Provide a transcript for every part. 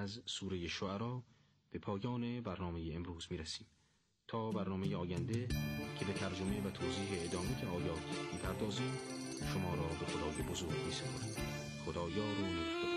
از سوره شعرا به پایان برنامه امروز میرسیم. تا برنامه آینده که به ترجمه و توضیح ادامه آیات می‌پردازیم، شما را به خدای بزرگ می‌سپاریم. خدایا رو نگهدار.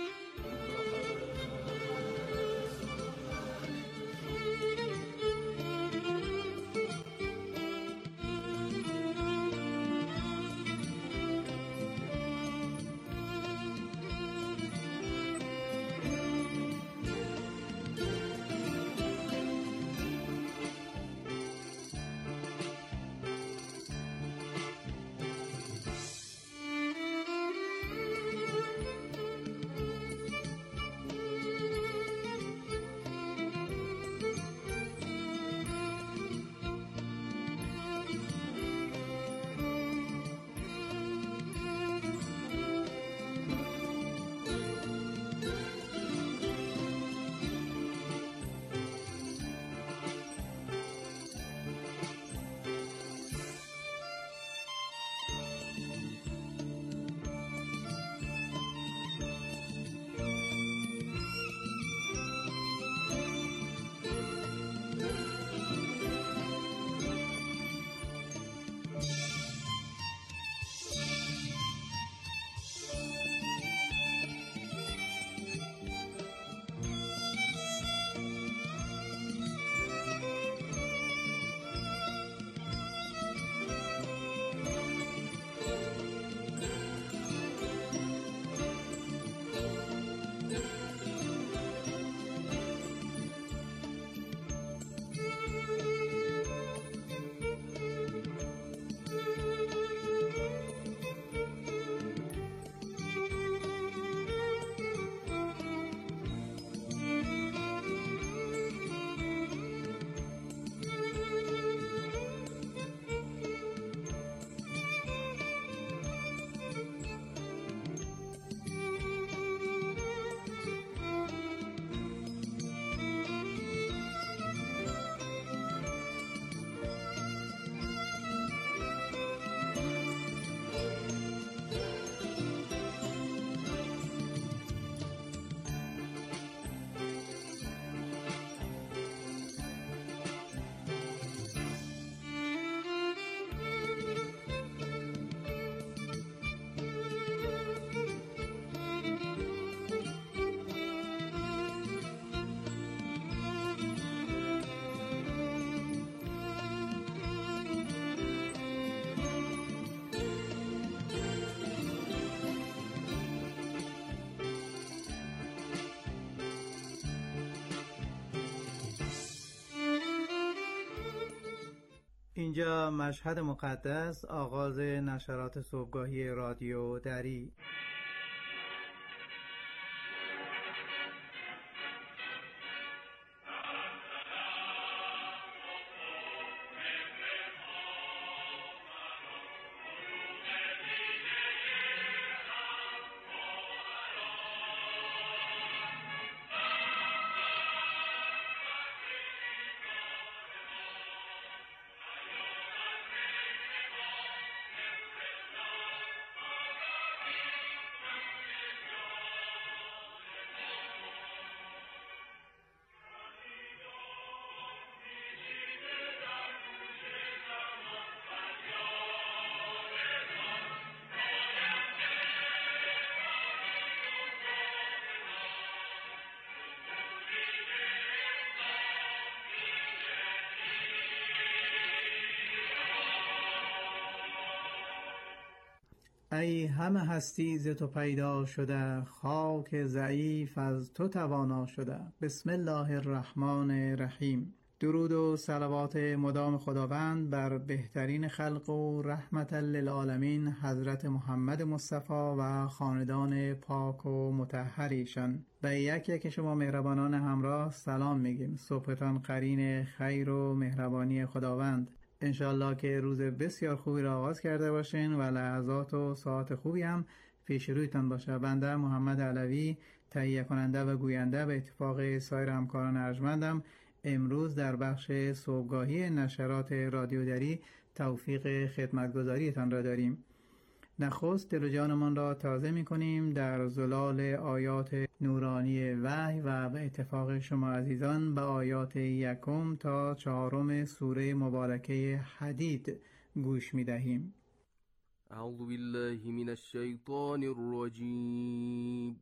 اینجا مشهد مقدس، آغاز نشرات صبحگاهی رادیو دری. ای همه هستی ز تو پیدا شده، خاک ضعیف از تو توانا شده. بسم الله الرحمن الرحیم. درود و صلوات مدام خداوند بر بهترین خلق و رحمت للعالمین حضرت محمد مصطفی و خاندان پاک و مطهر ایشان. به یک یک شما مهربانان همراه سلام میگیم. صبحتان قرین خیر و مهربانی خداوند. انشالله که روز بسیار خوبی را آغاز کرده باشین و لحظات و ساعت خوبی هم پیش رویتان باشه. بنده محمد علوی، تهیه کننده و گوینده به اتفاق سایر همکاران ارجمندم، امروز در بخش صبحگاهی نشرات رادیو دری توفیق خدمتگزاریتان را داریم. نخست دل و جانمان را تازه می کنیم در زلال آیات نورانی وحی و به اتفاق شما عزیزان به آیات 1 تا 4 سوره مبارکه حدید گوش می دهیم. اعوذ بالله من الشیطان الرجیم.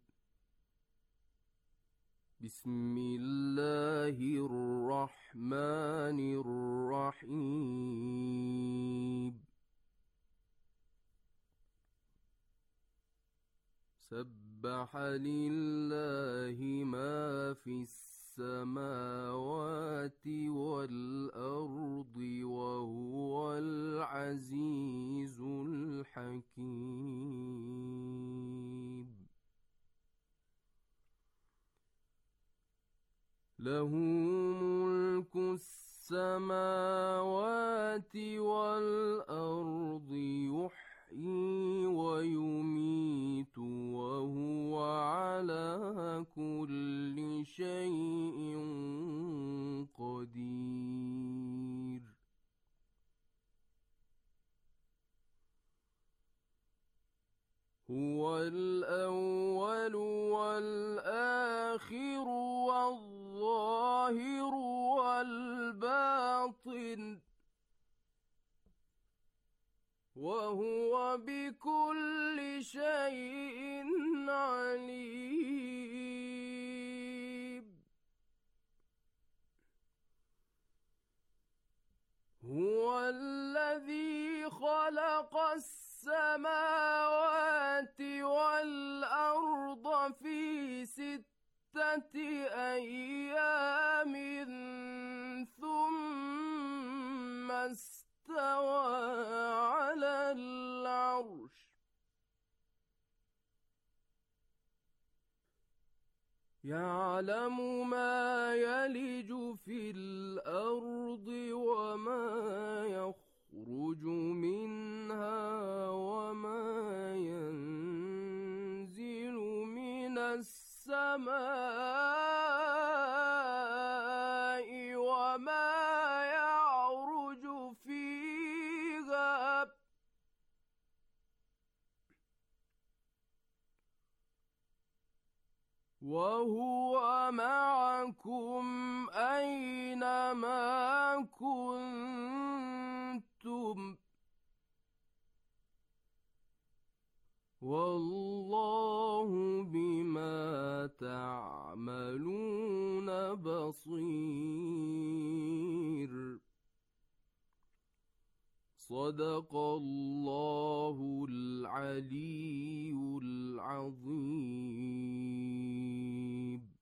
بسم الله الرحمن الرحیم. سبح لله ما في السماوات والأرض وهو العزيز الحكيم. له ملك السماوات والأرض يحيي ويميت وهو على كل شيء قدير. هو الأول والآخر والظاهر والباطن وهو بكل شيء عليم. هو الذي خلق السماوات والأرض في 6 أيام ثم استوى على العرش يعلم ما يلج في الأرض وما يخرج منها وما ينزل من السماء وما يعرج فيها وهو معكم أينما كنتم والله بما تعملون بصير. صدق الله العلي العظيم.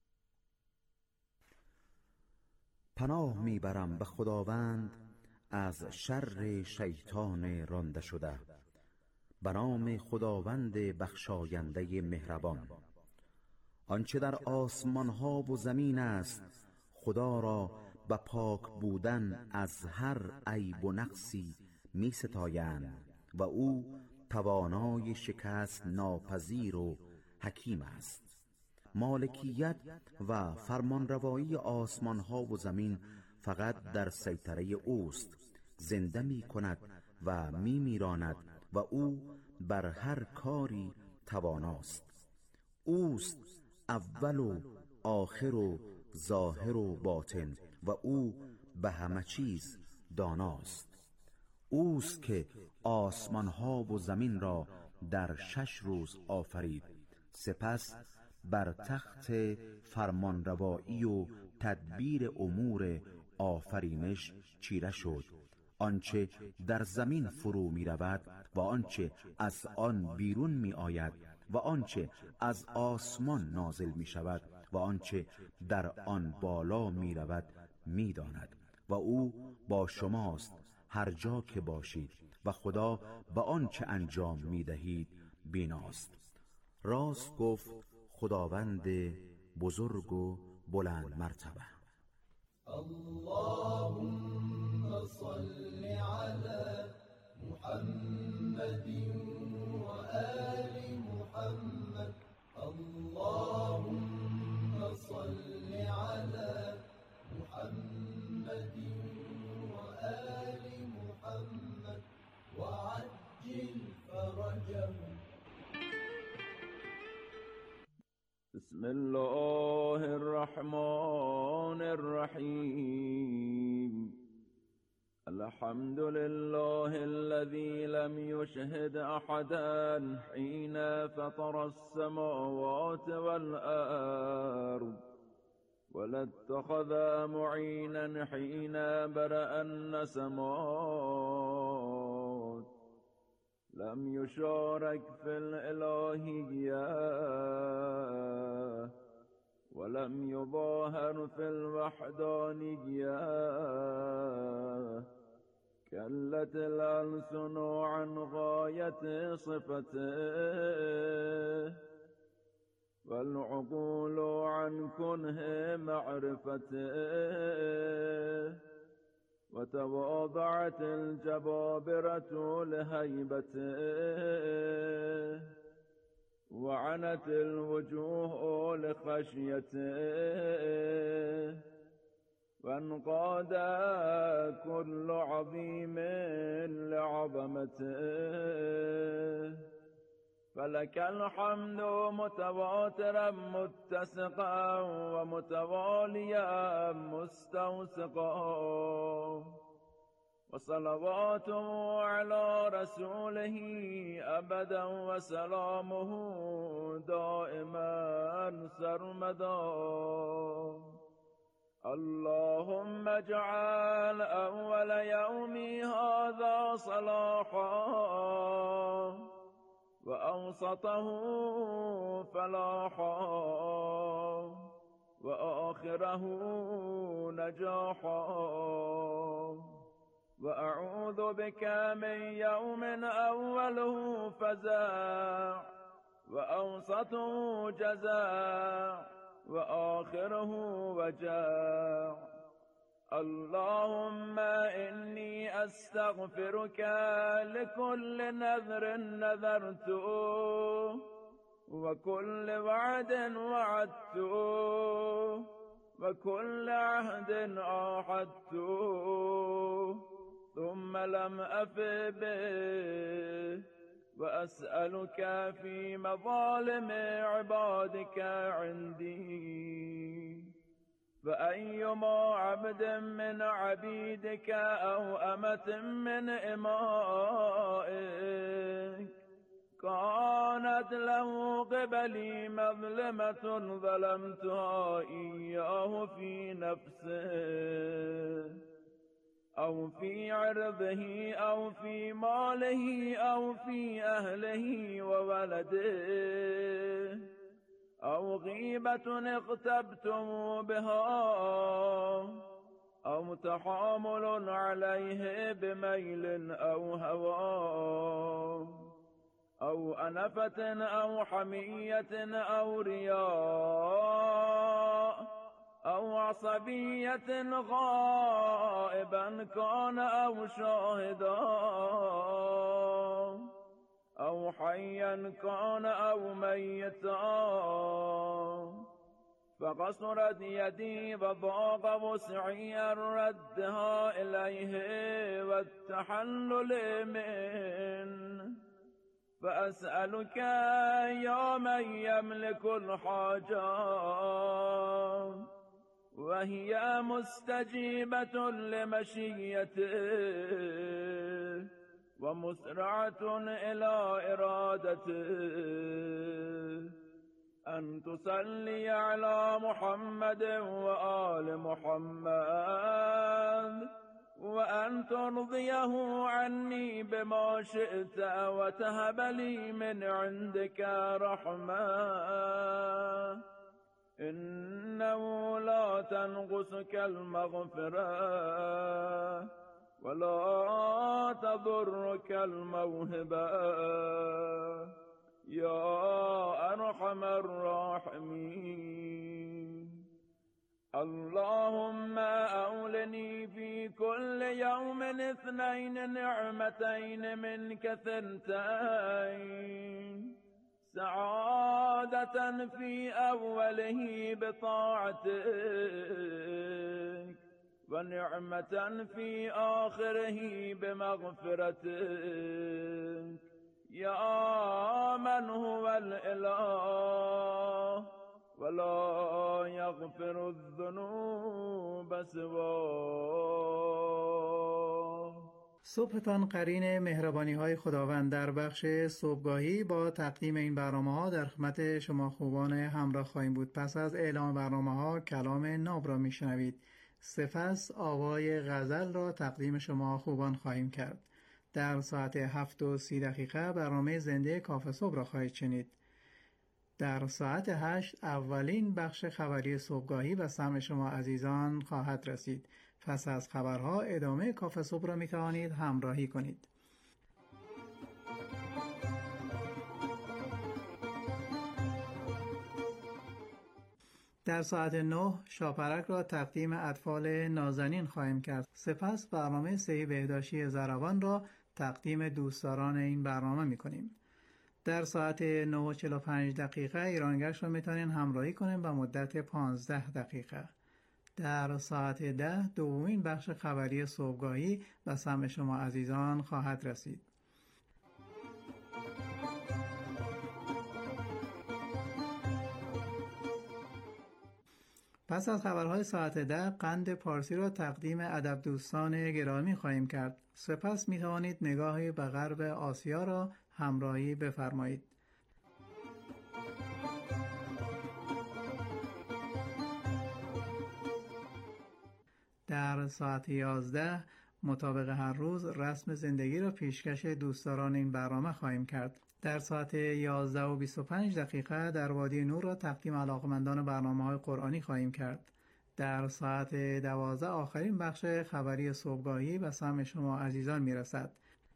پناه میبرم به خداوند از شر شیطان رانده شده. به نام خداوند بخشاینده مهربان. آنچه در آسمان ها و زمین است خدا را به پاک بودن از هر عیب و نقصی می ستایند و او توانای شکست ناپذیر و حکیم است. مالکیت و فرمانروایی آسمان ها و زمین فقط در سیطره اوست. زنده می کند و می میراند و او بر هر کاری تواناست. اوست اول و آخر و ظاهر و باطن و او به همه چیز داناست. اوست که آسمان ها و زمین را در 6 روز آفرید، سپس بر تخت فرمانروایی و تدبیر امور آفرینش چیره شد. آنچه در زمین فرو می رود و آنچه از آن بیرون می آید و آنچه از آسمان نازل می شود و آنچه در آن بالا می رود می داند و او با شماست هر جا که باشید و خدا به آنچه انجام می دهید بیناست. راست گفت خداوند بزرگ و بلند مرتبه. اللهم صل على محمد وآل محمد. اللهم صل على محمد وآل محمد وعجل فرجهم بسم الله الرحمن الرحيم. الحمد لله الذي لم يشهد أحدا حين فطر السماوات والأرض، ولا اتخذ معينا حين برأ النسمات، لم يشارك في الإلهية ولم يظاهر في الوحدانية. كلت الألسن عن غاية صفته، والعقول عن كنه معرفته، وتواضعت الجبابرة لهيبته، وعنت الوجوه لخشيته، وانقاد كل عظيم لعظمته. فلك الحمد متواترا متسقا ومتواليا مستوسقا، وصلواته على رسوله أبدا وسلامه دائما سرمدا. اللهم اجعل أول يومي هذا صلاحا، وأوسطه فلاحا، وآخره نجاحا. وأعوذ بك من يوم أوله فزاع، وأوسطه جزاع، وآخره وجاع. اللهم إني أستغفرك لكل نذر نذرته، وكل وعد وعدته، وكل عهد عاهدته ثم لم أف به. وأسألك في مظالم عبادك عندي، فأيما عبد من عبيدك أو أمة من إمائك كانت له قبلي مظلمة ظلمتها إياه في نفسه أو في عرضه أو في ماله أو في أهله وولده، أو غيبة اغتبتم بها، أو تحامل عليه بميل أو هوى، أو أنفة أو حمية أو رياء، أو عصبية غائبا كان أو شاهدا، أو حيا كان أو ميتا. فقصرت يدي وضاق وسعي ردها إليه والتحلل منه. فأسألك يا من يملك الحاجات وهي مستجيبة لمشيته ومسرعة إلى إرادته، أن تصلي على محمد وآل محمد، وأن ترضيه عني بما شئت، وتهب لي من عندك رحمة، إنه لا تنقصك المغفرة ولا تضرك الموهبة يا أرحم الراحمين. اللهم أولني في كل يوم 2 نعمتين منك ثنتين، سعادة في أوله بطاعتك، ونعمة في آخره بمغفرتك، يا من هو الإله ولا یغفر الذنوب سواه. صبحتان قرین مهربانی های خداوند. در بخش صبحگاهی با تقدیم این برنامه ها در خدمت شما خوبان همراه خواهیم بود. پس از اعلام برنامه ها کلام ناب را میشنوید. سپس آوای غزل را تقدیم شما خوبان خواهیم کرد. در ساعت 7:30 برنامه زنده کافه صبح را خواهید شنید. در ساعت 8 اولین بخش خبری صبحگاهی به سمع شما عزیزان خواهد رسید. پس از خبرها ادامه کافه صبح را می توانید همراهی کنید. در ساعت 9 شاپرک را تقدیم اطفال نازنین خواهیم کرد. سپس برنامه صحی بهداشتی ضروان را تقدیم دوستداران این برنامه می کنیم. در ساعت 9:45 ایرانگشت را می توانید همراهی کنیم به مدت 15 دقیقه. در ساعت 10 دومین بخش خبری صبحگاهی به سمع شما عزیزان خواهد رسید. پس از خبرهای ساعت 10 قند پارسی را تقدیم ادب دوستان گرامی خواهیم کرد. سپس می توانید نگاهی به غرب آسیا را همراهی بفرمایید. در ساعت 11 مطابق هر روز رسم زندگی را پیشکش دوستداران این برنامه خواهیم کرد. در ساعت 11:25 در وادی نور را تقدیم علاقمندان برنامه‌های قرآنی خواهیم کرد. در ساعت 12 آخرین بخش خبری صبحگاهی به سمع شما عزیزان میرسد.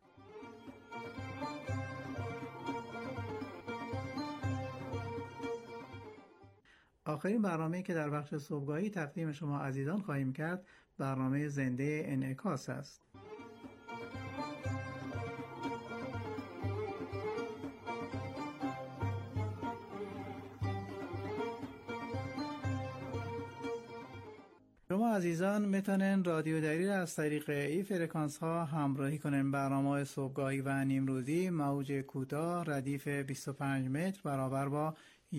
آخرین برنامه‌ای که در بخش صبحگاهی تقدیم شما عزیزان خواهیم کرد برنامه زنده انعکاس است. شما عزیزان میتونن رادیو دری را از طریق این فرکانس ها همراهی کنن. برنامه صبحگاهی و نیمروزی موج کوتاه ردیف 25 متر برابر با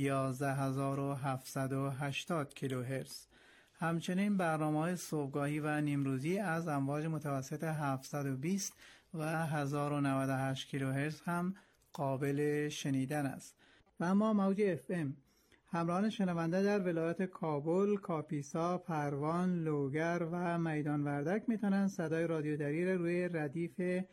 11780 کیلوهرتز. همچنین برنامه صبحگاهی و نیمروزی از امواج متوسط 720 و 1098 کیلوهرتز هم قابل شنیدن است. و اما موج FM همراهان شنونده در ولایت کابل، کاپیسا، پروان، لوگر و میدان وردک میتونن صدای رادیو دری را روی ردیف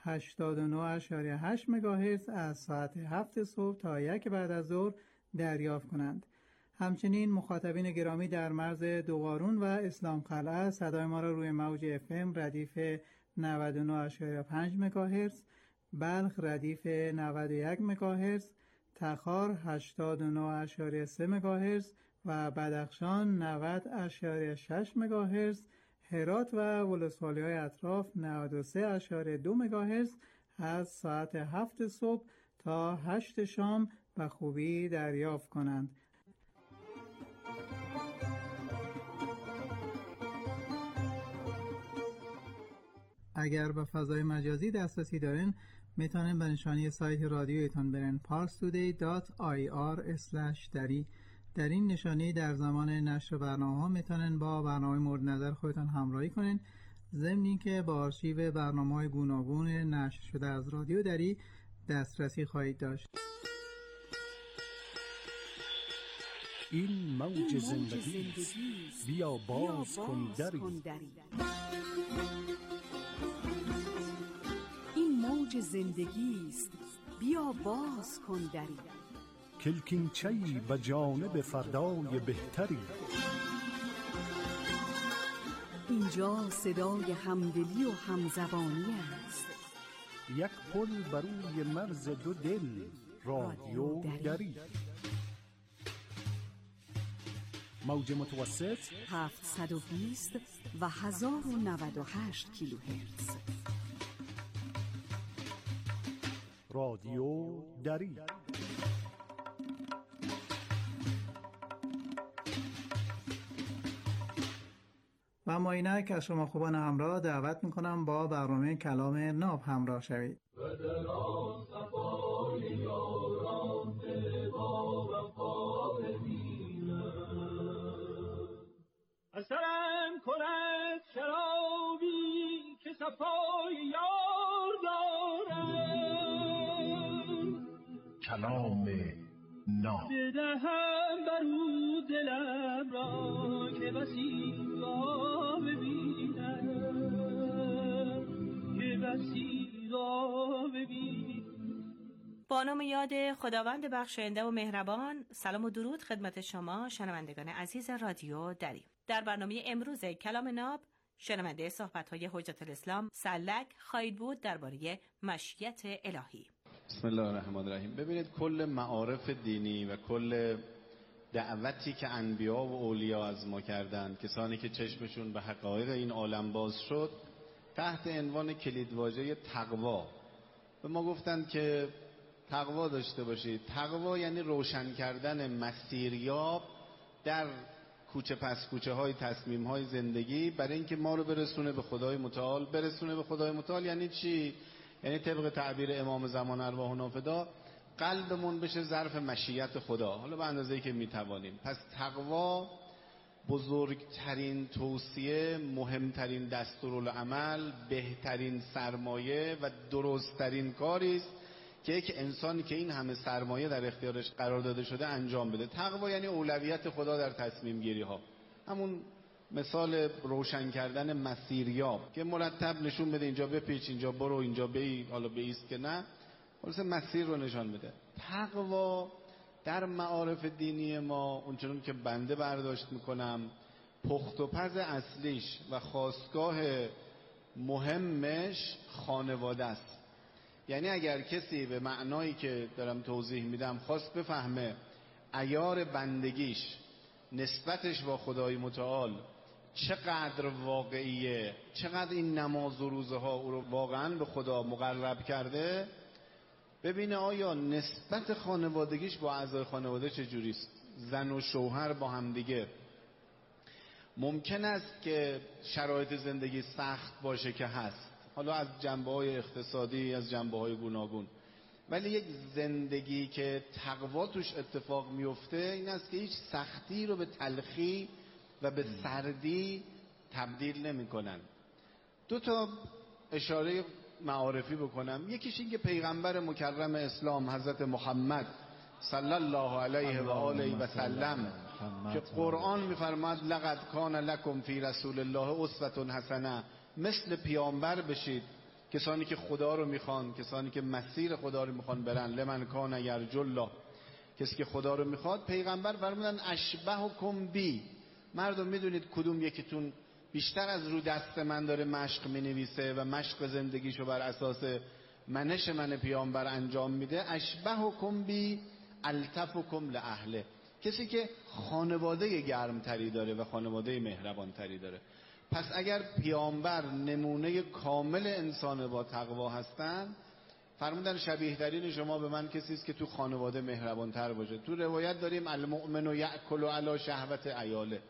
89.8 مگاهرتز از ساعت 7 صبح تا 1 بعد از ظهر دریافت کنند. همچنین مخاطبین گرامی در مرز دوقارون و اسلام قلعه صدای ما را روی موج FM ردیف 99.5 مگاهرتز، بلخ ردیف 91 مگاهرتز، تخار 89.3 مگاهرتز و بدخشان 90.6 مگاهرتز، هرات و ولسوالی‌های اطراف 93.2 مگاهرتز از ساعت 7 صبح تا 8 شام به خوبی دریافت کنند. اگر به فضای مجازی دسترسی دارین میتونن به نشانی سایت رادیویتان برن parstoday.ir/dari. در این نشانی در زمان نشر برنامه ها میتونن با برنامه مورد نظر خودتان همراهی کنین، ضمن اینکه با آرشیو برنامه‌های گوناگون نشر شده از رادیو دری دسترسی خواهید داشت. این موج زندگی بیا باز کن دری. این موج زندگی است بیا باز کن دری. کلکینچه‌ای به جانب فردای بهتری. اینجا صدای همدلی و همزبانی است. یک پل بر روی مرز دو دل، رادیو دری. موج متوسط 720 و 1098 کیلوهرتز. رادیو دری. و ما اینک از شما خوبان همراه دعوت میکنم با برنامه کلام ناب همراه شوید. و در آن صفای یاران با وفا بمیرم. اثرم کند شرابی که صفای یار دارم، کلام ناب بدهم بر او دلم را که بسی را ببینم، که بسی را ببینم. با نام یاد خداوند بخشاینده و مهربان، سلام و درود خدمت شما شنوندگان عزیز رادیو دری. در برنامه امروز کلام ناب شنونده صحبت‌های حجت الاسلام سلک خواهید بود درباره مشیت الهی. بسم الله الرحمن الرحیم. ببینید کل معارف دینی و کل دعوتی که انبیا و اولیا از ما کردند، کسانی که چشمشون به حقایق این عالم باز شد، تحت عنوان کلیدواژه تقوا به ما گفتند که تقوا داشته باشید. تقوا یعنی روشن کردن مسیریاب در کوچه پس کوچه های تصمیم های زندگی برای اینکه ما رو برسونه به خدای متعال. برسونه به خدای متعال یعنی چی؟ یعنی طبق تعبیر امام زمان ارواح نافدا قلبمون بشه ظرف مشیت خدا، حالا به اندازه‌ای که میتوانیم. پس تقوا بزرگترین توصیه، مهمترین دستورالعمل، بهترین سرمایه و درستترین کاری است که یک انسانی که این همه سرمایه در اختیارش قرار داده شده انجام بده. تقوا یعنی اولویت خدا در تصمیم گیری ها، همون مثال روشن کردن مسیریاب که مرتب نشون بده اینجا بپیچ، اینجا برو، اینجا بی، حالا بیست که نه، خلاص مسیر رو نشان بده. تقوا در معارف دینی ما اونچنون که بنده برداشت میکنم پخت و پز اصلیش و خاستگاه مهمش خانواده است. یعنی اگر کسی به معنایی که دارم توضیح میدم خواست بفهمه عیار بندگیش نسبتش با خدای متعال چقدر واقعیه، چقدر این نماز و روزه ها او رو واقعا به خدا مقرب کرده، ببینه آیا نسبت خانوادگیش با اعضای خانواده چجوریست. زن و شوهر با هم دیگه ممکن است که شرایط زندگی سخت باشه که هست، حالا از جنبه‌های اقتصادی، از جنبه‌های گوناگون، ولی یک زندگی که تقوا توش اتفاق میفته این است که هیچ سختی رو به تلخی و به سردی تبدیل نمی‌کنن. دو تا اشاره معارفی بکنم. یکیش این که پیغمبر مکرم اسلام حضرت محمد صلی الله علیه و آله و سلم که قرآن می‌فرماد لقد کان لکم فی رسول الله اسوة حسنه، مثل پیامبر بشید، کسانی که خدا رو میخوان، کسانی که مسیر خدا رو میخوان برن، لمن کان یرجو الله، کسی که خدا رو میخواد. پیغمبر فرمودن اشبهکم بی، مردم میدونید کدوم یکیتون بیشتر از رو دست من داره مشق مینویسه و مشق زندگیشو بر اساس منش من پیامبر انجام میده؟ اشبهکم بی الطفکم لاهله، کسی که خانواده گرمتری داره و خانواده مهربانتری داره. پس اگر پیامبر نمونه کامل انسان با تقوا هستن، فرمودن شبیه ترین شما به من کسی است که تو خانواده مهربانتر باشه. تو روایت داریم المؤمن یأکل علی شهوت عیاله.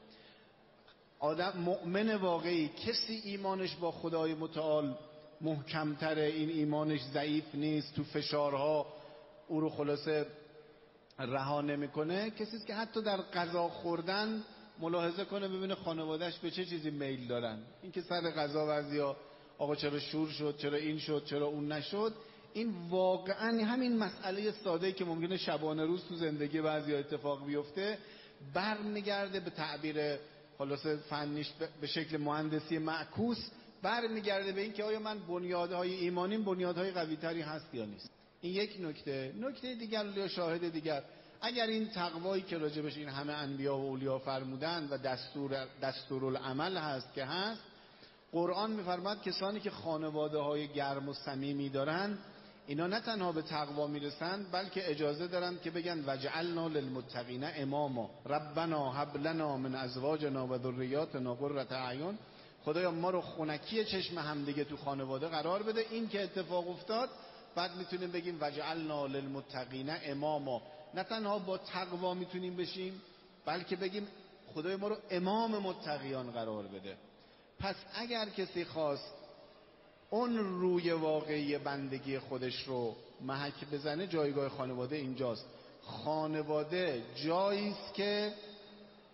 آدم مؤمن واقعی کسی ایمانش با خدای متعال محکمتره، این ایمانش ضعیف نیست، تو فشارها او رو خلاصه رها نمیکنه، کسی است که حتی در غذا خوردن ملاحظه کنه ببینه خانواده‌اش به چه چیزی میل دارن. این که سر غذا بعضیا آقا چرا شور شد، چرا این شد، چرا اون نشد، این واقعا همین مسئله ساده‌ای که ممکنه شبانه روز تو زندگی بعضیا اتفاق بیفته برمیگرده به تعبیر خلاص فنیش به شکل مهندسی معکوس، برمیگرده به این که آیا من بنیادهای ایمانیم بنیادهای قوی‌تری هست یا نیست. این یک نکته. نکته دیگر یا شاهد دیگر، اگر این تقوایی که راجبش این همه انبیا و اولیا فرمودن و دستورالعمل هست که هست، قرآن میفرماد کسانی که خانواده های گرم و صمیمی دارن اینا نه تنها به تقوا میرسن بلکه اجازه دارن که بگن وجعلنا للمتقین اماما ربنا هب لنا من ازواجنا و ذریاتنا قرة اعین، خدایا ما رو خنکی چشم همدیگه تو خانواده قرار بده. این که اتفاق افتاد بعد میتونیم بگیم وجعلنا للمتقین اماما، نه تنها با تقوا میتونیم بشیم بلکه بگیم خدای ما رو امام متقیان قرار بده. پس اگر کسی خواست اون روی واقعی بندگی خودش رو محک بزنه، جایگاه خانواده اینجاست. خانواده جایی است که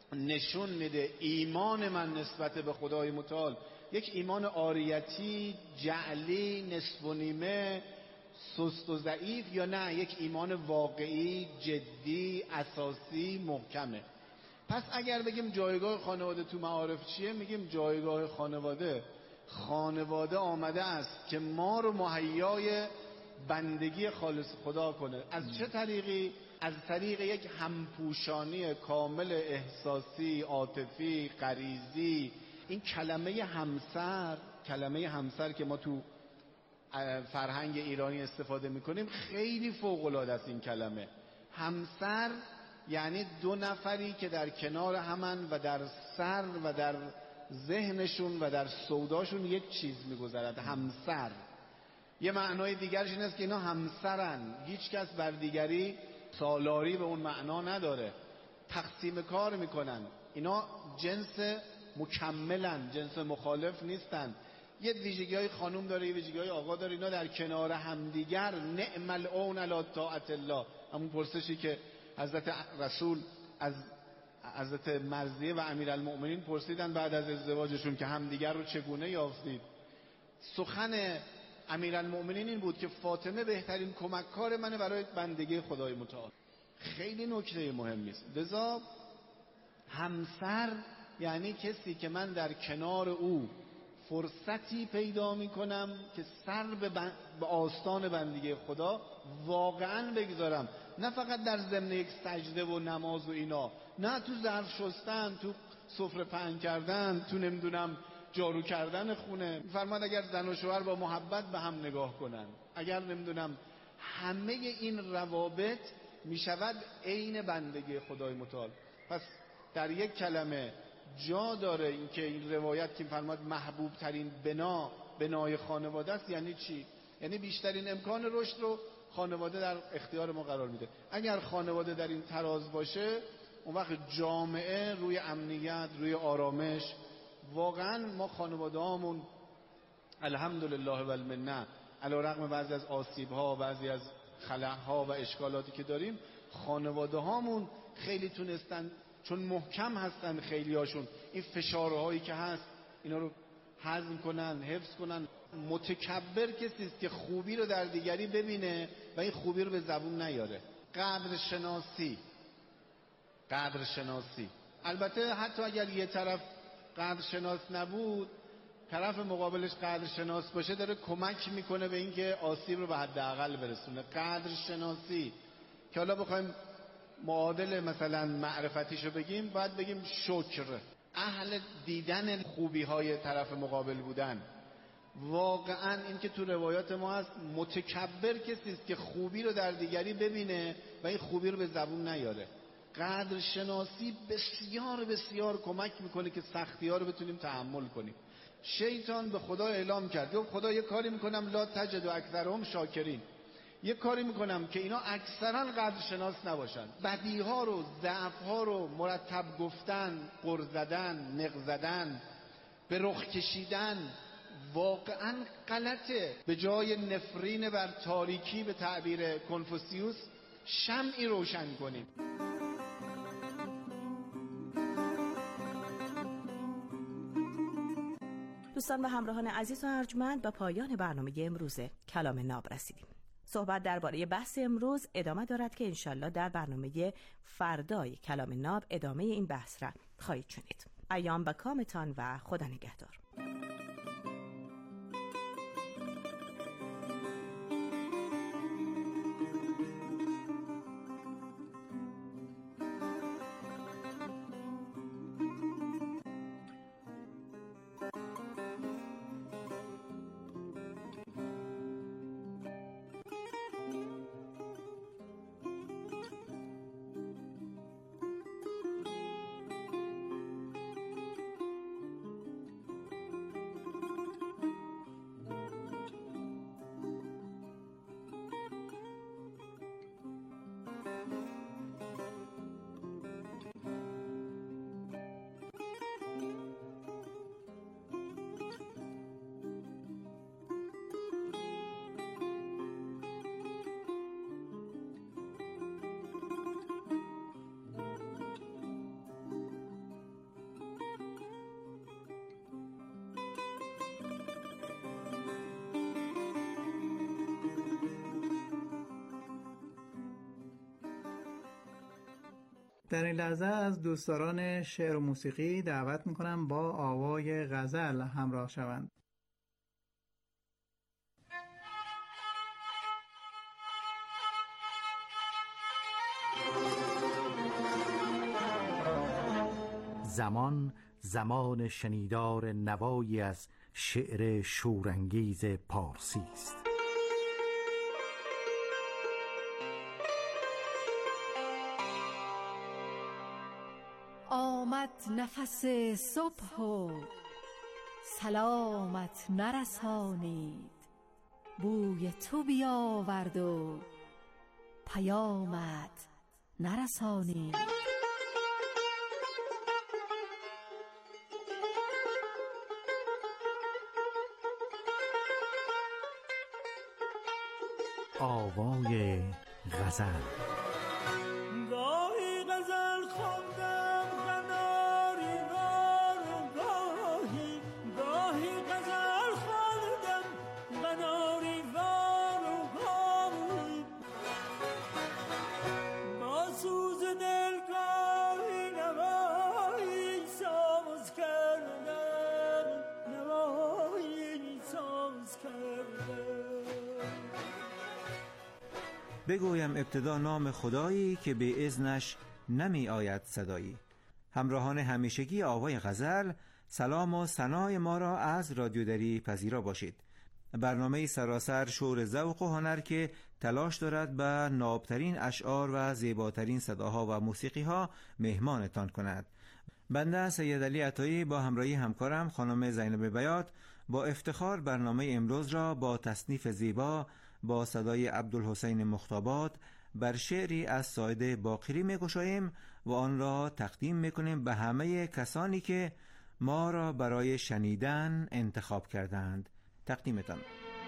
نشون میده ایمان من نسبت به خدای متعال یک ایمان عاریتی، جعلی، نصف و نیمه، سست و ضعیف، یا نه یک ایمان واقعی، جدی، اساسی، محکمه. پس اگر بگیم جایگاه خانواده تو معارف چیه، میگیم جایگاه خانواده آمده است که ما رو مهیای بندگی خالص خدا کنه. از چه طریقی؟ از طریق یک همپوشانی کامل احساسی، عاطفی، غریزی. این کلمه همسر که ما تو فرهنگ ایرانی استفاده میکنیم خیلی فوق‌العاده است. این کلمه همسر یعنی دو نفری که در کنار همن و در سر و در ذهنشون و در سوداشون یک چیز میگذرد. همسر یه معنای دیگرش این است که اینا همسرن، هیچ کس بر دیگری سالاری به اون معنا نداره، تقسیم کار میکنن، اینا جنس مکملن، جنس مخالف نیستن. یه ویژگی‌های خانم داره، یه ویژگی‌های آقا داره، اینا در کنار همدیگر نعم العون علی طاعت الله. همون پرسشی که حضرت رسول از حضرت مرضیه و امیرالمؤمنین پرسیدن بعد از ازدواجشون که همدیگر رو چگونه یافتید، سخن امیرالمؤمنین این بود که فاطمه بهترین کمککار منه برای بندگی خدای متعال. خیلی نکته مهمی است. لذا همسر یعنی کسی که من در کنار او فرصتی پیدا میکنم که سر به آستان بندگی خدا واقعا بگذارم، نه فقط در ضمن یک سجده و نماز و اینا، نه تو ظرف شستن، تو سفره پهن کردن، تو نمیدونم جارو کردن خونه. فرماد اگر زن و شوهر با محبت به هم نگاه کنن، اگر نمیدونم همه این روابط میشود عین بندگی خدای متعال. پس در یک کلمه جا داره این که این روایت که فرماد محبوب ترین بنای خانواده است. یعنی چی؟ یعنی بیشترین امکان رشد رو خانواده در اختیار ما قرار میده. اگر خانواده در این تراز باشه، اون وقت جامعه روی امنیت، روی آرامش. واقعا ما خانواده هامون الحمدلله و المنه، علی رغم بعضی از آسیب ها، بعضی از خلأ ها و اشکالاتی که داریم، خانواده هامون خیلی تونستن، چون محکم هستن خیلی هاشون، این فشارهایی که هست اینا رو هضم کنن، حفظ کنن. متکبر کسی است که خوبی رو در دیگری ببینه و این خوبی رو به زبون نیاره. قدر شناسی. البته حتی اگر یه طرف قدر شناس نبود، طرف مقابلش قدر شناس باشه، داره کمک میکنه به اینکه آسیب رو به حداقل برسونه. قدر شناسی که حالا بخوایم معادل مثلا معرفتیشو بگیم، باید بگیم شکر. اهل دیدن خوبی های طرف مقابل بودن. واقعا این که تو روایات ما هست، متکبر کسی است که خوبی رو در دیگری ببینه و این خوبی رو به زبون نیاره. قدر شناسی بسیار بسیار کمک میکنه که سختی ها رو بتونیم تحمل کنیم. شیطان به خدا اعلام کرد، خدا یه کاری میکنم لا تجد اکثرهم شاکرین، یه کاری میکنم که اینا اکثرا قدر شناس نباشن، بدی ها رو، ضعف ها رو مرتب گفتن، غر زدن، نق زدن، به رخ کشیدن، واقعا غلطه. به جای نفرین بر تاریکی، به تعبیر کنفوسیوس، شمعی روشن کنیم. دوستان و همراهان عزیز و ارجمند، به پایان برنامه امروز کلام ناب رسیدیم. صحبت درباره بحث امروز ادامه دارد که انشالله در برنامه فردای کلام ناب ادامه این بحث را خواهید شنید. ایام به کامتان و خدا نگهدار. در این لحظه از دوستداران شعر و موسیقی دعوت میکنم با آوای غزل همراه شوند. زمان شنیدار نوایی از شعر شورانگیز پارسی است. آمد نفس صبح و سلامت نرسانید، بوی تو بیاورد و پیامت نرسانید. آوای غزل. گاهی غزل خواندم قناری وار و گاهی غزل خواندم قناری وار و گاهی با سوز دل گاهی نوایی ساز کردم، نوایی ساز کردم. بگویم ابتدا نام خدایی که به اذنش نمی آید صدایی. همراهان همیشگی آوای غزل، سلام و ثنای ما را از رادیو دری پذیرا باشید. برنامه سراسر شور ذوق و هنر که تلاش دارد به نابترین اشعار و زیباترین صداها و موسیقیها مهمانتان کند. بنده سید علی عطایی با همراهی همکارم خانم زینب بیات با افتخار برنامه امروز را با تصنیف زیبا با صدای عبدالحسین مختابات بر شعری از ساید باقری می‌گشاییم و آن را تقدیم می‌کنیم به همه کسانی که ما را برای شنیدن انتخاب کردند. تقدیمتان.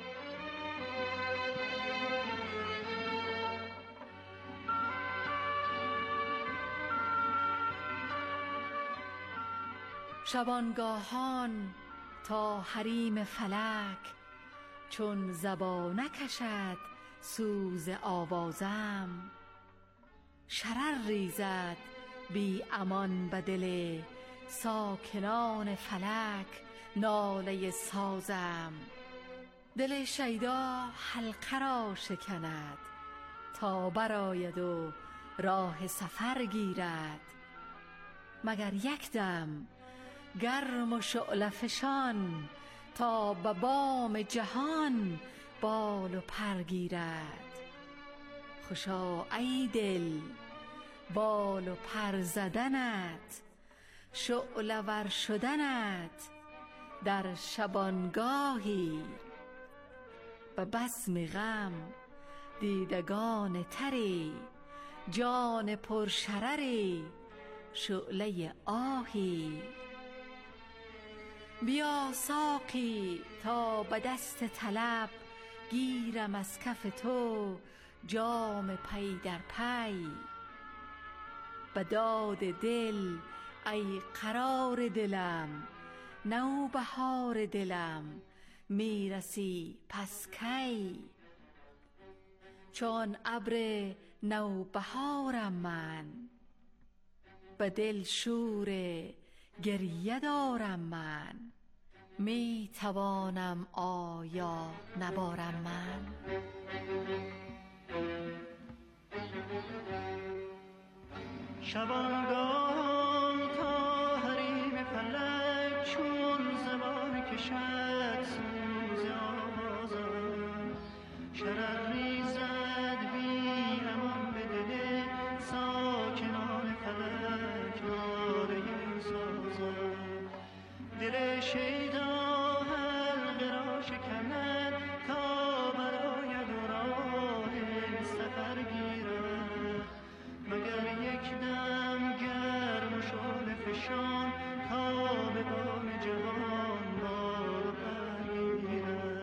شبانگاهان تا حریم فلک، چون زبان نکشد سوز آوازم. شرر ریزد بی امان به دل ساکنان فلک ناله سازم. دل شیدا حلقه را شکند تا براید و راه سفر گیرد. مگر یک دم گرم و شعله فشان تا به بام جهان بال و پر گیرد. خوشا ای دل بال و پر زدنت، شعله ور شدنت در شبانگاهی. به بزم غم دیدگان تری، جان پرشرری شعله آهی. بیا ساقی تا به دست طلب، گیرم از کف تو جام پی در پی. به داد دل ای قرار دلم، نوبهار دلم میرسی پس کی. چون ابر نوبهارم من، به دل شور گریه دارم من. می توانم آیا نبارم من؟ شبانگاه تا حریم فلک، چون زبان کشد سوز آوازم. شرر ریزد بی امان به دل ساکنان فلک ناله سازم. دل شیدا حلقه را شکند تا براید و راه سفر گیرد. مگر یک دم گرم و شعله فشان تا به بام جهان بال و پر گیرد.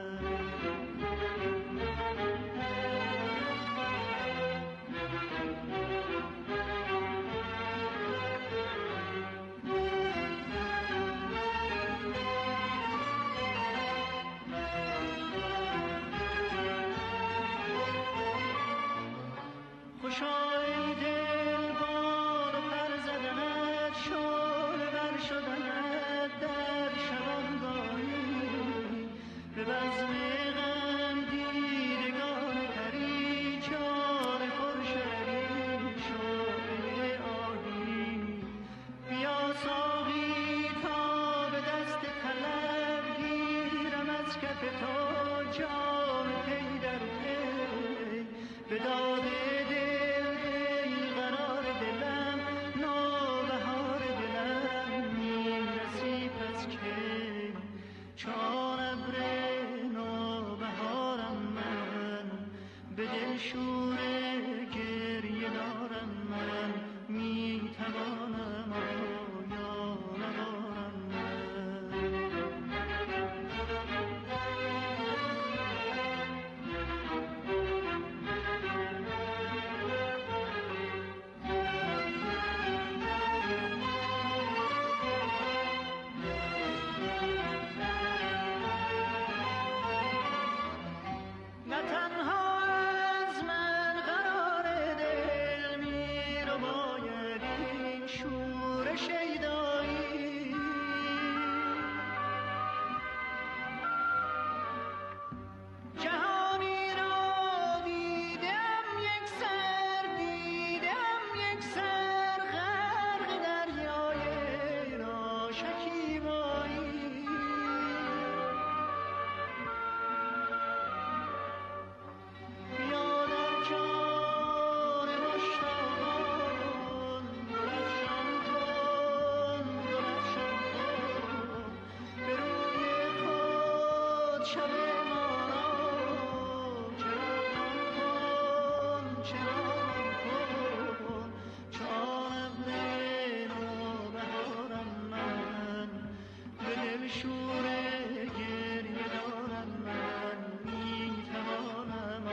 شکیبایی بیا در جان مشتاقان درفشان کن به روی خود شب ما را چراغان کن چون ابر نوبهارم من به دل شور گریه دارم من میتوانم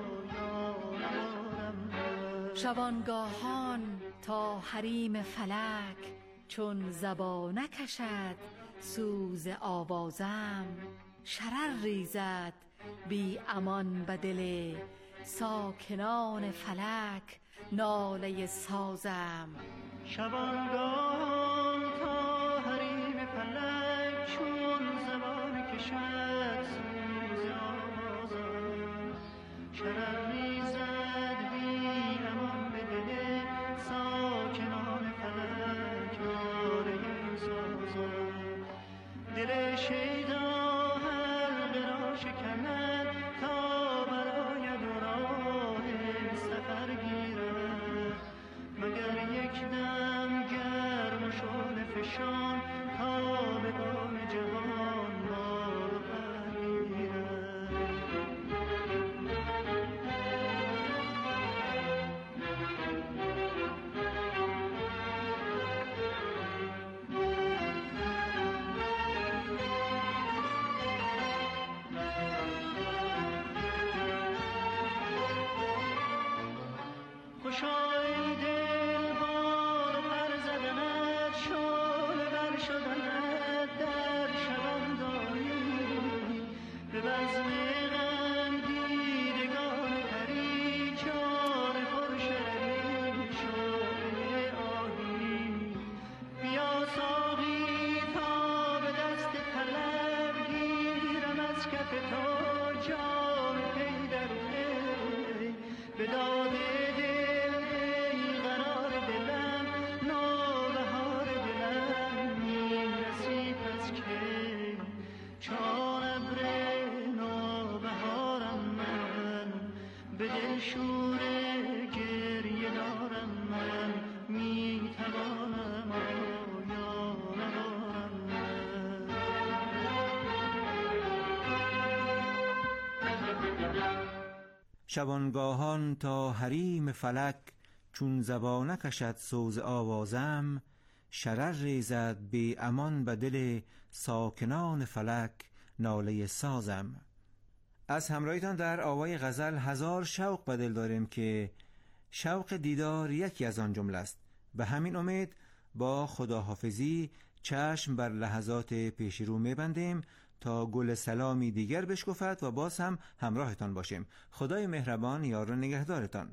آیا نوارم شبانگاهان تا حریم فلک چون زبا نکشد سوز آوازم شرر ریزد بی امان به دل ساکنان فلک ناله سازم شبانگاهان تا حریم فلک چون زبان کشد سوز آوازم شرر ریزد بی امان به دل ساکنان فلک ناله سازم دل شیدا حلقه را شکند تا براید و راه سفر گیرد مگر یک دم گرم و شعله فشان تا به بام جهان ما رو برگیرد خوشای دل بال و پر زدنت شعله بر شدنت در شبانگاهی به بزم غم دیدگان پری جان پر شرری شعله آهی بیا ساقی تا به دست طلب گیرم از کف تو جام پی در پی به داد شور گریه دارم من میتوانم آیا ندارم شبانگاهان تا حریم فلک چون زبا نکشد سوز آوازم شرر ریزد بی امان به دل ساکنان فلک ناله سازم. از همراهیتان در آوای غزل هزار شوق به دل داریم که شوق دیدار یکی از آن جمله است. به همین امید با خداحافظی چشم بر لحظات پیش رو می‌بندیم تا گل سلامی دیگر بشکفد و باز هم همراهتان باشیم. خدای مهربان یار و نگهدارتان.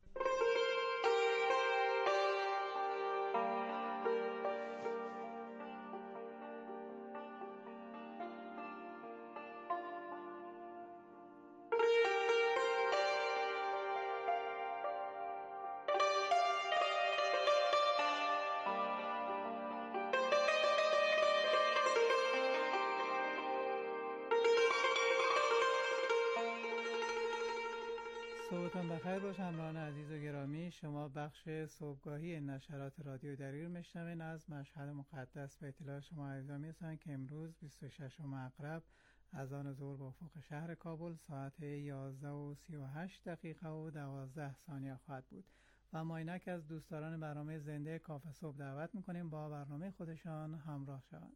صبحتان بخیر باشه همراهان عزیز و گرامی. شما بخش صبحگاهی نشرات رادیو دری رو میشنوین. از مشهد مقدس به اطلاع شما عزیزان میرسانم که امروز 26 عقرب از آن ظهر به افق شهر کابل ساعت 11:38 و 12 ثانیه خواهد بود و ما اینک از دوستداران برنامه زنده کافه صبح دعوت میکنیم با برنامه خودشان همراه شوند.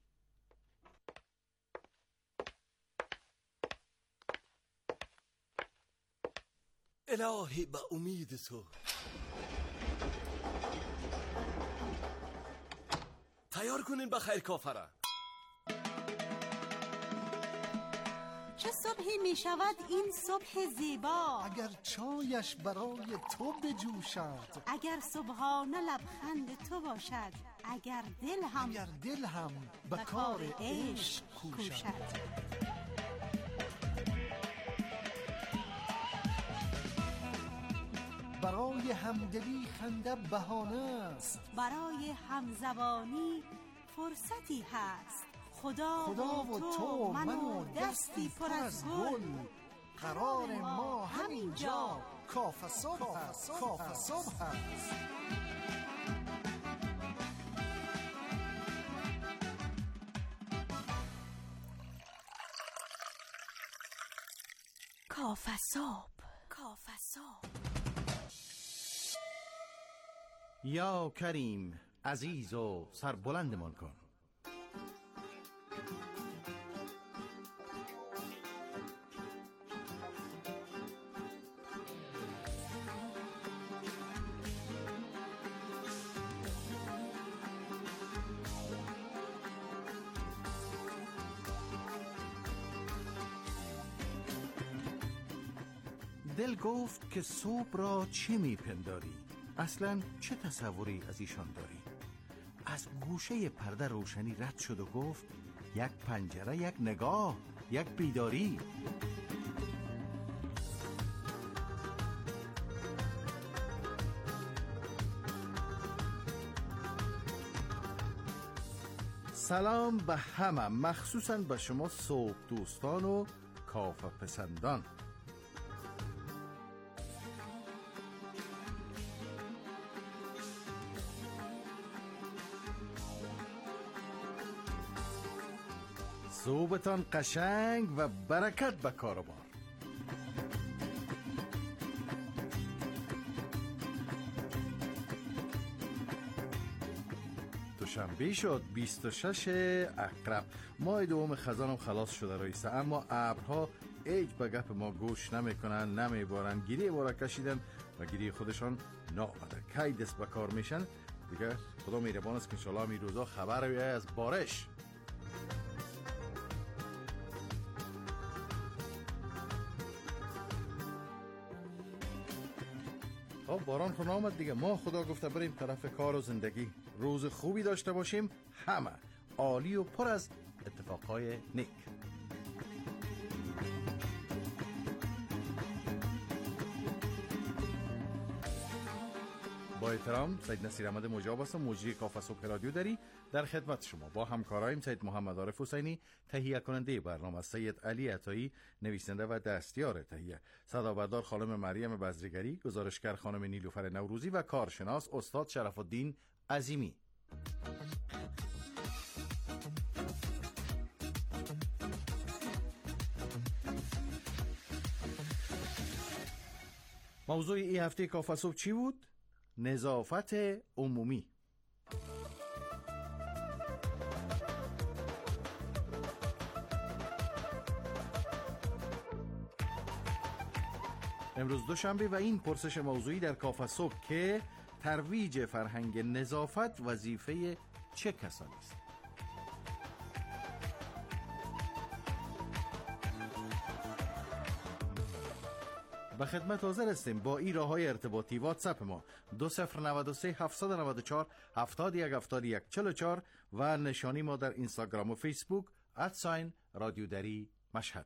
الهی به امید تو تیار کنین بخیر کافره. چه صبحی می شود این صبح زیبا، اگر چایش برای تو بجوشد، اگر صبحانه لبخند تو باشد، اگر دل هم به کار عشق کوشد. برای همدلی خنده بهانه است، برای همزبانی فرصتی هست. خدا و تو من و دستی پر از گل، قرار ما همینجا کاف صبح هست. کاف صبح. یا کریم عزیز و سربلندمان کن. دل گفت که صبح را چه میپنداری؟ اصلا چه تصوری از ایشان داری؟ از گوشه پرده روشنی رد شد و گفت یک پنجره، یک نگاه، یک بیداری. سلام به همه، مخصوصا به شما صبح دوستان و کافه پسندان. صبحتان قشنگ و برکت به کاروبار. دوشنبه شد 26 اقرب، ماه دوم خزانم خلاص شده رئیسه، اما ابرها هیچ به گپ ما گوش نمیکنن، نمیبارن. گیری بارا کشیدن و گیری خودشان نامده. کی دست به کار میشن دیگه خدا مهربان است که انشالله می روزا خبر بیاید از بارش. باران خونه آمد دیگه، ما خدا گفته بریم طرف کار و زندگی. روز خوبی داشته باشیم، همه عالی و پر از اتفاقهای نیک. با احترام سید نصیر احمد مجاب هستم، مجری کاف صبح رادیو دری، در خدمت شما. با همکارایم سید محمد عارف حسینی تهیه کننده برنامه، سید علی عطایی نویسنده و دستیار تهیه، صدابردار خانم مریم بزرگری، گزارشگر خانم نیلوفر نوروزی و کارشناس استاد شرف الدین عظیمی. موضوع این هفته کاف صبح چی بود؟ نظافت عمومی. امروز دوشنبه و این پرسش موضوعی در کاف صبح که ترویج فرهنگ نظافت وظیفه چه کسانی است؟ به خدمت حاضر هستیم با این راه‌های ارتباطی. واتساپ ما 2093 794 7171 44 و نشانی ما در اینستاگرام و فیسبوک رادیو دری مشهد.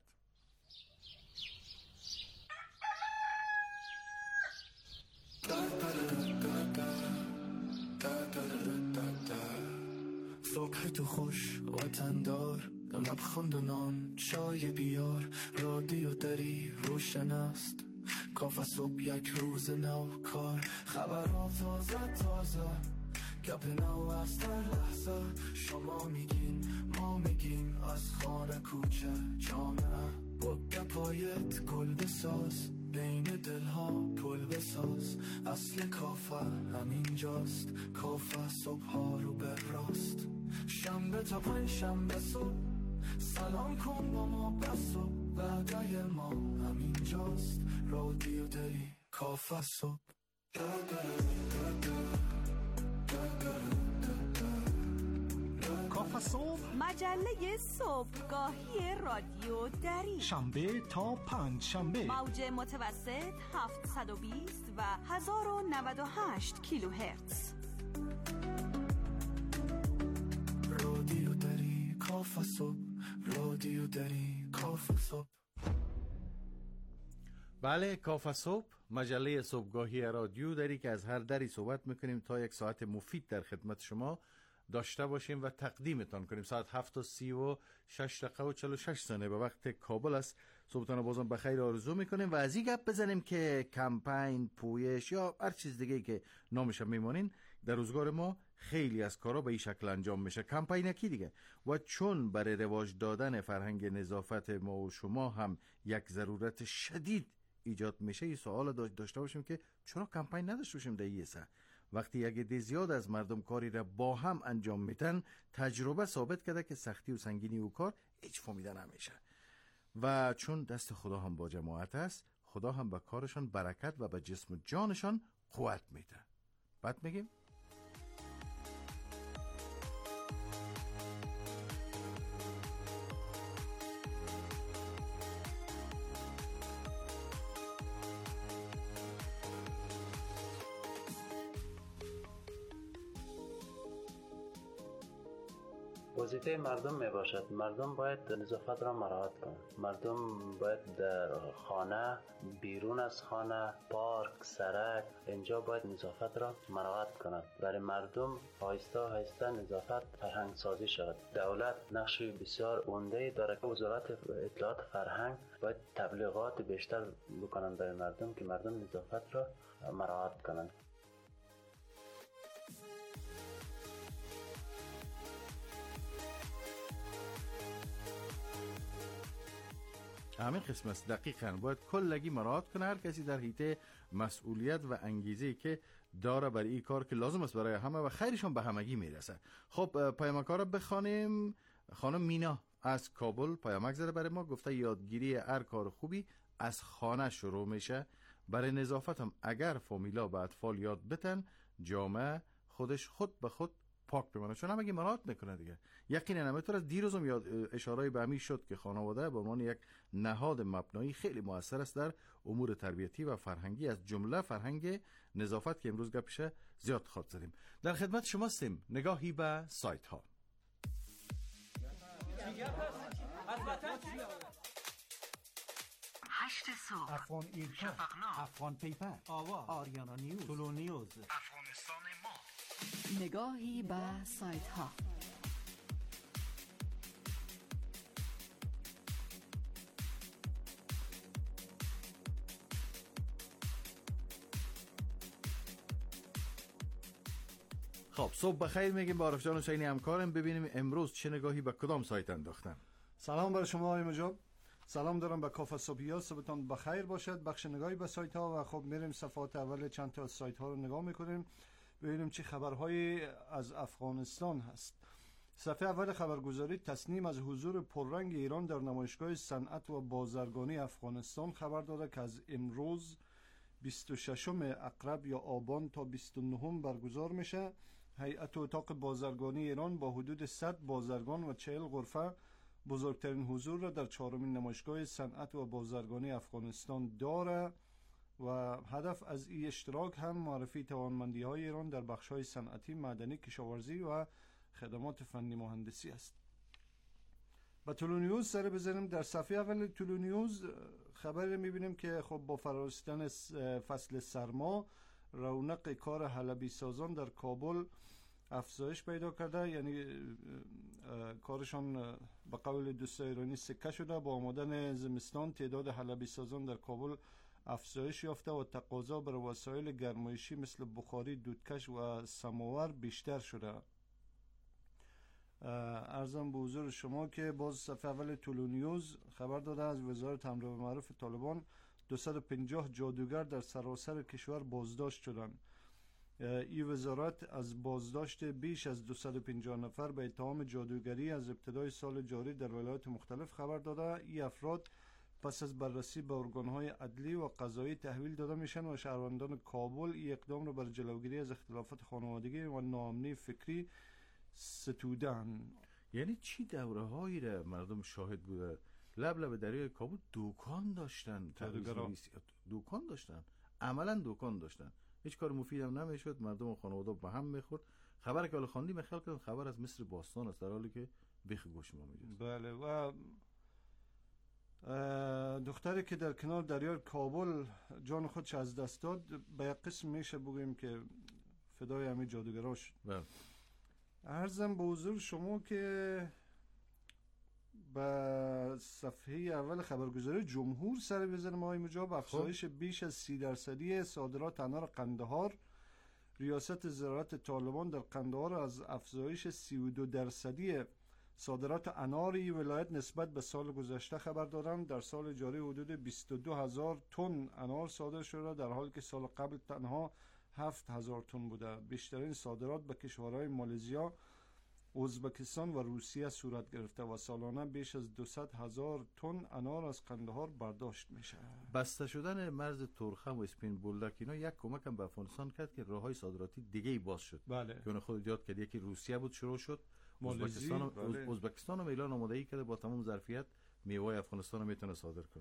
صبح تو خوش وطندار، لبخند و نان چای بیار، رادیو دری روشن است، کاف صبح یک روز نو کار، خبرها تازه گپ نو از در لحظه، شما میگین ما میگیم، از خانه کوچه جامعه، با گپایت گل بساز، بین دلها پل بساز، اصل کافه همینجاست، کافه صبح ها رو بر راست، شنبه تا پنج شنبه صبح، سلام کن با ما بس و وعده ما همینجاست، رادیو دری کافه صبح. کاف صبح، مجله صبحگاهی رادیو دری، شنبه تا پنج شنبه، موج متوسط 720 و 1098 کیلوهرتز. رادیو دری کاف صبح، رادیو دری کاف صبح. بله، کاف صبح، مجله صبحگاهی رادیو دری که از هر دری صحبت میکنیم تا یک ساعت مفید در خدمت شما داشته باشیم و تقدیمتان کنیم. ساعت 7:36 و 46 ثانیه به وقت کابل است. صبحتان بازم بخیر آرزو میکنیم و از این گپ بزنیم که کمپین، پویش یا هر چیز دیگه که نامش میمونین، در روزگار ما خیلی از کارا به این شکل انجام میشه، کمپینکی دیگه. و چون برای رواج دادن فرهنگ نظافت ما و شما هم یک ضرورت شدید ایجاد میشه، این سوال داشته باشیم که چرا کمپین نداشته باشیم در این سه؟ وقتی یک عده زیاد از مردم کاری را با هم انجام میتن، تجربه ثابت کرده که سختی و سنگینی و کار هیچ فهمیده نمیشه. و چون دست خدا هم با جماعت است، خدا هم به کارشان برکت و به جسم و جانشان قوت میده. بعد میگیم وظیفه مردم می باشد. مردم باید نظافت را مراعات کنند. مردم باید در خانه، بیرون از خانه، پارک، سرک، اینجا باید نظافت را مراعات کنند. برای مردم آهسته آهسته نظافت فرهنگ سازی شود. دولت نقش بسیار عمده دارد. وزارت اطلاعات فرهنگ باید تبلیغات بیشتر بکنند برای مردم که مردم نظافت را مراعات کنند. همین قسم است. دقیقاً باید کلگی مراعات کنه، هر کسی در حیطه مسئولیت و انگیزه که داره برای این کار که لازم است برای همه و خیرشون به همگی میرسه. خب پیامک‌ها رو بخوانیم. خانم مینا از کابل پیامک زده برای ما، گفته یادگیری هر کار خوبی از خانه شروع میشه. برای نظافت هم اگر فامیلا به اطفال یاد بتن، جامعه خودش خود به خود پاک بمانه، چون همگی مراعات میکنه دیگه. یقینا همینطور از دیروزم یاد اشاره به همین شد که خانواده به عنوان یک نهاد مبنایی خیلی موثر است در امور تربیتی و فرهنگی، از جمله فرهنگ نظافت که امروز گپش زیاد خاط زدیم. در خدمت شما هستیم. نگاهی به سایت ها. 8 صبح افغان ایرکا، افغان پیپر، آوا، آریانا نیوز، طلو نیوز، افغانستان ما. نگاهی به سایت ها. خب صبح بخیر میگیم با عارف جان حسینی همکارم. ببینیم امروز چه نگاهی به کدام سایت انداختن. سلام برای شما آقای مجاب. سلام دارم به کافه صبحیا. صبحتان بخیر باشد. بخش نگاهی به سایت ها و خب میریم صفحات اول چند تا از سایت ها رو نگاه میکنیم ببینیم چه خبرهایی از افغانستان هست. صفحه اول خبرگزاری تصنیم از حضور پررنگ ایران در نمایشگاه صنعت و بازرگانی افغانستان خبر داده که از امروز 26 اقرب یا آبان تا 29 برگزار میشه. هیئت اتاق بازرگانی ایران با حدود 100 بازرگان و 40 غرفه بزرگترین حضور را در 4مین نمایشگاه صنعت و بازرگانی افغانستان داره و هدف از این اشتراک هم معرفی توانمندی های ایران در بخش های صنعتی، معدنی، کشاورزی و خدمات فنی مهندسی است. با طلو نیوز سر بزنیم. در صفحه اول طلو نیوز خبر میبینیم که خب با فرارسیدن فصل سرما رونق کار حلبی سازان در کابل افزایش پیدا کرده، یعنی کارشان به قول دوست ایرانی سکه شده. با آمدن زمستان تعداد حلبی سازان در کابل افزایش یافته و تقاضا بر وسایل گرمایشی مثل بخاری، دودکش و سماور بیشتر شده. عرضم به حضور شما که باز صفحه اول طلو نیوز خبر داده از وزارت امر به معروف طالبان 250 جادوگر در سراسر کشور بازداشت شدند. این وزارت از بازداشت بیش از 250 نفر به اتهام جادوگری از ابتدای سال جاری در ولایات مختلف خبر داده. این افراد پس از بررسی به ارگان‌های عدلی و قضایی تحویل داده میشن و شهروندان کابل این اقدام را برای جلوگیری از اختلافات خانوادگی و ناامنی فکری ستودن. یعنی چی دوره‌هایی را مردم شاهد بوده؟ لب دریای کابل دکان داشتن، دکان داشتن، عملا دکان داشتن، هیچ کار مفید هم نمیشد، مردم و خانواده به هم میخورد. خبر که حالا خواندیم خیال کردم خبر از مصر باستان است، در حالی که بیخ گوش ما میجاست. بله. و دختری که در کنار دریای کابل جان خودش از دست داد به یک قسم میشه بگوییم که فدای همین جادوگراش. بله. عرضم به حضور شما که به صفحه اول خبرگزاری جمهور سر بزنیم آقای مجاب. افزایش بیش از 30% صادرات انار قندهار. ریاست زراعت طالبان در قندهار از افزایش 32% صادرات انار این ولایت نسبت به سال گذشته خبر دارند. در سال جاری حدود 22,000 تن انار صادر شده، در حالی که سال قبل تنها 7,000 تن بوده. بیشترین صادرات به کشورهای مالزیا، ازبکستان و روسیه صورت گرفته و سالانه بیش از 200,000 تن انار از قندهار برداشت میشه. بسته شدن مرز تورخم و اسپین بولدک اینا یک کمک هم به افغانستان کرد که راههای صادراتی دیگه ای باز شد. بله. که اون خود یاد کرد یکی روسیه بود شروع شد، ازبکستان هم اعلان آمادگی کرده با تمام ظرفیت میوه افغانستان رو میتونه صادر کنه.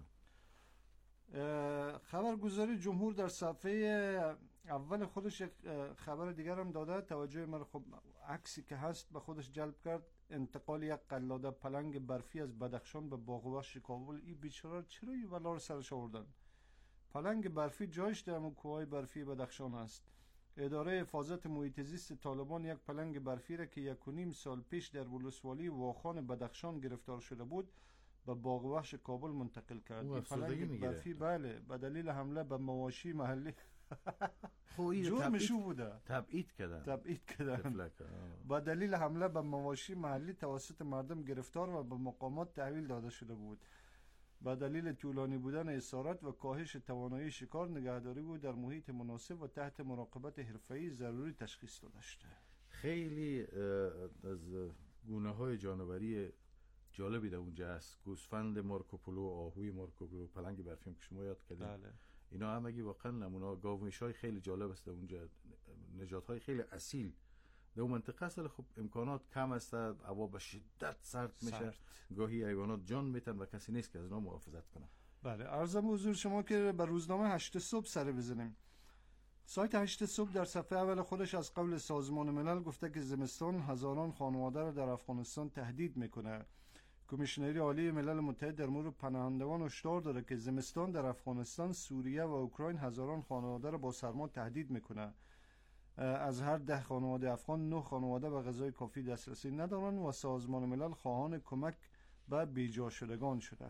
خبرگزاری جمهور در صفحه اول خودش یک خبر دیگر هم داده. توجه من خب عکسی که هست به خودش جلب کرد. انتقال یک قلاده پلنگ برفی از بدخشان به باغ وحش کابل. این بیچاره چرا این بلا رو سرش آوردن؟ پلنگ برفی جایش در همون کوههای برفی بدخشان است. اداره حفاظت محیط زیست طالبان یک پلنگ برفی را که 1.5 سال پیش در ولسوالی واخان بدخشان گرفتار شده بود به باغ وحش کابل منتقل کرد. این پلنگ برفی بله به دلیل حمله به مواشی محلی جرمشو بوده. تبعید کردن. با دلیل حمله به مواشی محلی توسط مردم گرفتار و به مقامات تحویل داده شده بود. با دلیل طولانی بودن اسارت و کاهش توانایی شکار، نگهداری بود در محیط مناسب و تحت مراقبت حرفه‌ای ضروری تشخیص داده شده. خیلی از گونه‌های جانوری جالبی در اونجا هست. گوسفند مارکوپولو، آهوی مارکوپولو، پلنگ برفی که شما یاد کردید. بله. اینا همگی واقعا نمونه گاومیش‌های خیلی جالب است اونجا. نژادهای خیلی اصیل در اون منطقه است. خب امکانات کم است، هوا به شدت سرد میشه، گاهی حیوانات جان میتن و کسی نیست که از اونا محافظت کنه. بله، عرضم حضور شما که به روزنامه 8 صبح سر بزنیم. سایت 8 صبح در صفحه اول خودش از قول سازمان ملل گفته که زمستان هزاران خانواده را در افغانستان تهدید میکنه. کمیشنری عالی ملل متحد در مورد پناهندگان هشدار داده که زمستان در افغانستان، سوریه و اوکراین هزاران خانواده را با سرما تهدید میکنه. از هر 10 خانواده افغان 9 خانواده به غذای کافی دسترسی ندارند و سازمان ملل خواهان کمک به بیجا شدگان شده.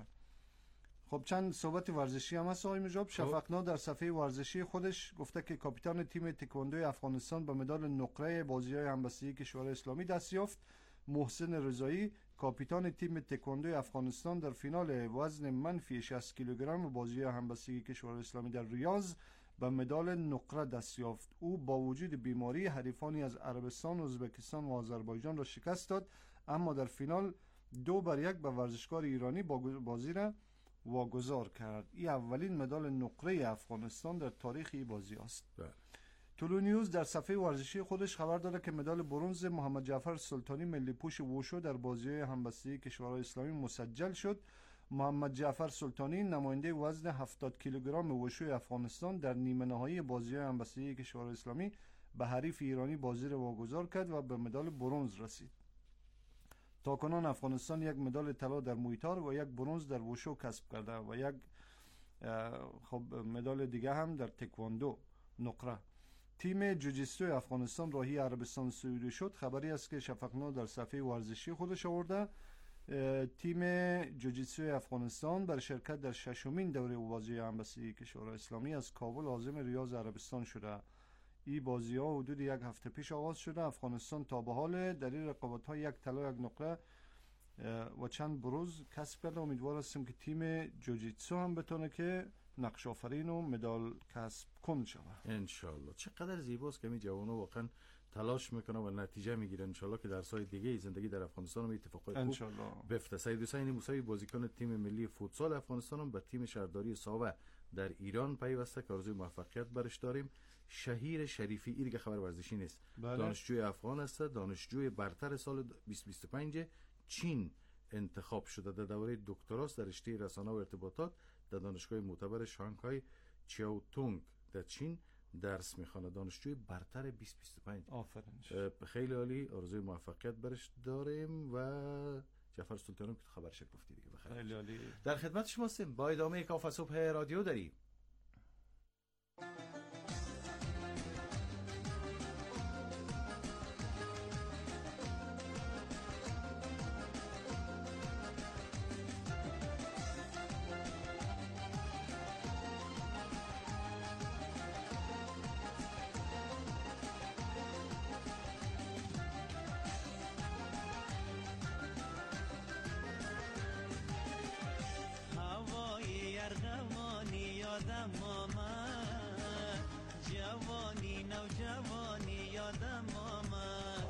خب چند صحبت ورزشی هم هست آقای مجاب. شفقنا در صفحه ورزشی خودش گفته که کاپیتان تیم تکواندوی افغانستان به مدال نقره بازی‌های همبستگی کشورهای اسلامی دست یافت. محسن رضایی کاپیتان تیم تکواندوی افغانستان در فینال وزن منفی 60 کیلوگرم بازی‌های همبستگی کشورهای اسلامی در ریاض به مدال نقره دست یافت. او با وجود بیماری حریفانی از عربستان، ازبکستان و آذربایجان را شکست داد، اما در فینال 2-1 به ورزشکار ایرانی بازی را واگذار کرد. این اولین مدال نقره افغانستان در تاریخ این بازی است. طلوع نیوز در صفحه ورزشی خودش خبر داده که مدال برنز محمد جعفر سلطانی ملی پوش ووشو در بازی‌های همبستگی کشورهای اسلامی مسجل شد. محمد جعفر سلطانی نماینده وزن 70 کیلوگرم ووشوی افغانستان در نیمه نهایی بازی‌های همبستگی کشورهای اسلامی به حریف ایرانی بازی را واگذار کرد و به مدال برنز رسید. تاکنون افغانستان یک مدال طلا در مویتار و یک برنز در ووشو کسب کرده و یک مدال دیگه هم در تکواندو نقره. تیم جوجیتسو افغانستان راهی عربستان سعودی شد. خبری است که شفقنا در صفحه ورزشی خودش آورده. تیم جوجیتسو افغانستان برای شرکت در 6مین دوره بازی همبستگی کشورهای اسلامی از کابل عازم ریاض عربستان شده. این بازی ها حدود یک هفته پیش آغاز شده. افغانستان تا به حال در این رقابت ها 1 طلا، 1 نقره و چند بروز کسب کرده. امیدوار هستیم که تیم جوجیتسو هم بتونه که نقش آفرین و مدال کسب کن شود ان شاء الله. چقدر زیباست که می جوانا واقعا تلاش میکنه و نتیجه میگیره. ان شاء الله که در سال دیگه زندگی در افغانستان هم اتفاقای خوب بفته. سید حسین موسوی بازیکن تیم ملی فوتسال افغانستان هم به تیم شهرداری ساوه در ایران پیوسته که آرزوی موفقیت برش داریم. شهیر شریفی این دیگه خبر ورزشی نیست. دانشجوی افغان است، دانشجوی برتر سال 2025 چین انتخاب شده. در دوره دکتراست در رشته رسانه و ارتباطات در دانشگاه معتبر شانگهای چیاوتونگ در چین درس میخوانه. دانشجوی برتر 2025. آفرین. خیلی عالی، آرزوی موفقیت برش داریم و جعفر سلطانی که خبرش گفتی دیگه بخیر. خیلی عالی. در خدمت شما هستیم با ادامه کافه صبح رادیو داریم. یادم آمد، جوانی نوجوانی یادم آمد.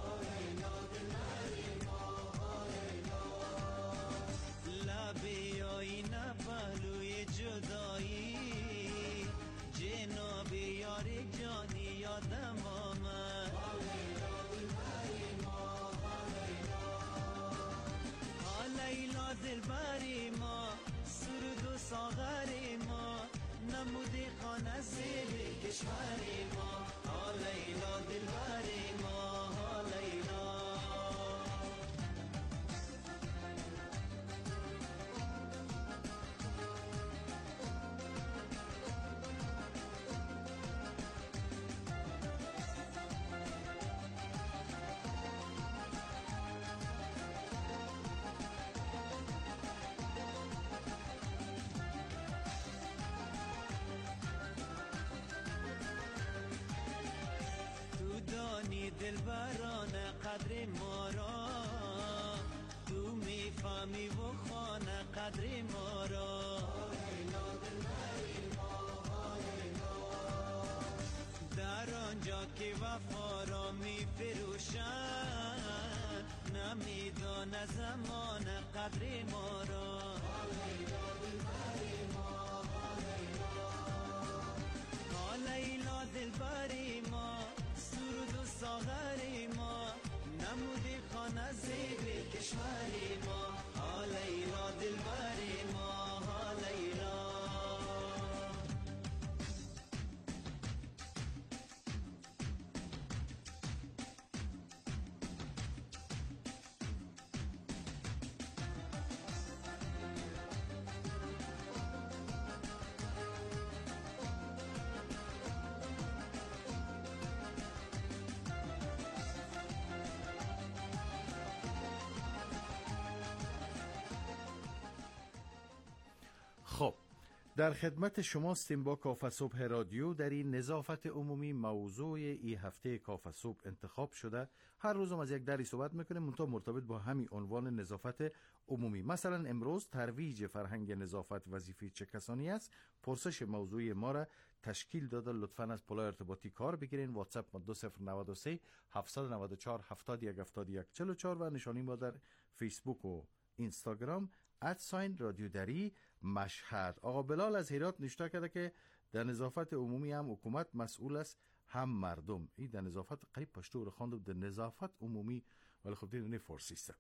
لبی آینه پهلوی جدایی، جناب یار جانی یادم آمد. لیلا دلبری ما، سرود و ساغری ما، نمودی خانه زیب کشوری ما. لیلا دلبری ما، لیلا. دلبران قدر ما را، تو میفهمی و خانه قدر ما را. در آنجا که وفا را میفروشن، نمیدانه زمان قدر ما را. لیلا دلبری ما، سرود و ساغری ما، نمودی خانه زیب کشوری ما. لیلا دلبری ما، لیلا. خب در خدمت شماستیم با کافه صبح رادیو. در این نظافت عمومی موضوع این هفته کافه صبح انتخاب شده. هر روزم از یک دری صحبت میکنیم منتها مرتبط با همین عنوان نظافت عمومی. مثلا امروز ترویج فرهنگ نظافت وظیفه چه کسانی است؟ پرسش موضوعی ما را تشکیل داده. لطفاً از پلای ارتباطی کار بگیرین. واتساپ 2093 794 71 71 44 و نشانی ما در فیسبوک و اینستاگرام رادیو دری مشهد. آقا بلال از هرات نشته کرده که در نظافت عمومی هم حکومت مسئول است هم مردم. این در نظافت قریب پشتو رو خواند در نظافت عمومی، ولی خب دیگه فارسی است.